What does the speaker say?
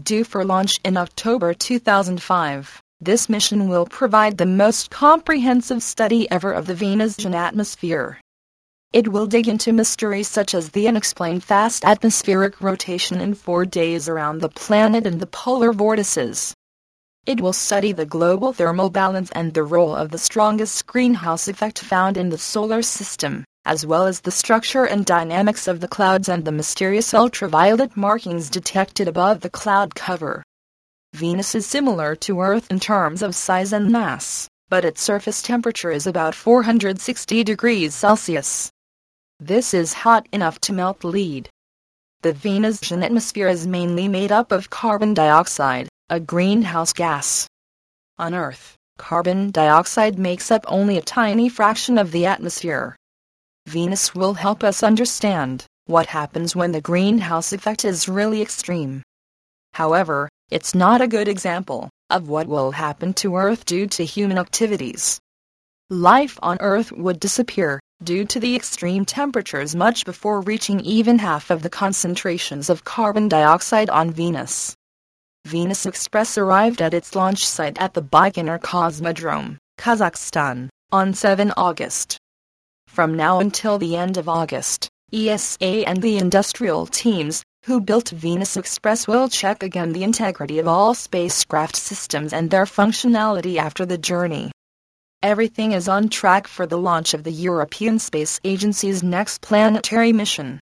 due for launch in October 2005. This mission will provide the most comprehensive study ever of the Venusian atmosphere. It will dig into mysteries such as the unexplained fast atmospheric rotation in 4 days around the planet and the polar vortices. It will study the global thermal balance and the role of the strongest greenhouse effect found in the solar system, as well as the structure and dynamics of the clouds and the mysterious ultraviolet markings detected above the cloud cover. Venus is similar to Earth in terms of size and mass, but its surface temperature is about 460 degrees Celsius. This is hot enough to melt lead. The Venusian atmosphere is mainly made up of carbon dioxide, a greenhouse gas. On Earth, carbon dioxide makes up only a tiny fraction of the atmosphere. Venus will help us understand what happens when the greenhouse effect is really extreme. However, it's not a good example of what will happen to Earth due to human activities. Life on Earth would disappear due to the extreme temperatures much before reaching even half of the concentrations of carbon dioxide on Venus. Venus Express arrived at its launch site at the Baikonur Cosmodrome, Kazakhstan, on 7 August. From now until the end of August, ESA and the industrial teams who built Venus Express will check again the integrity of all spacecraft systems and their functionality after the journey. Everything is on track for the launch of the European Space Agency's next planetary mission.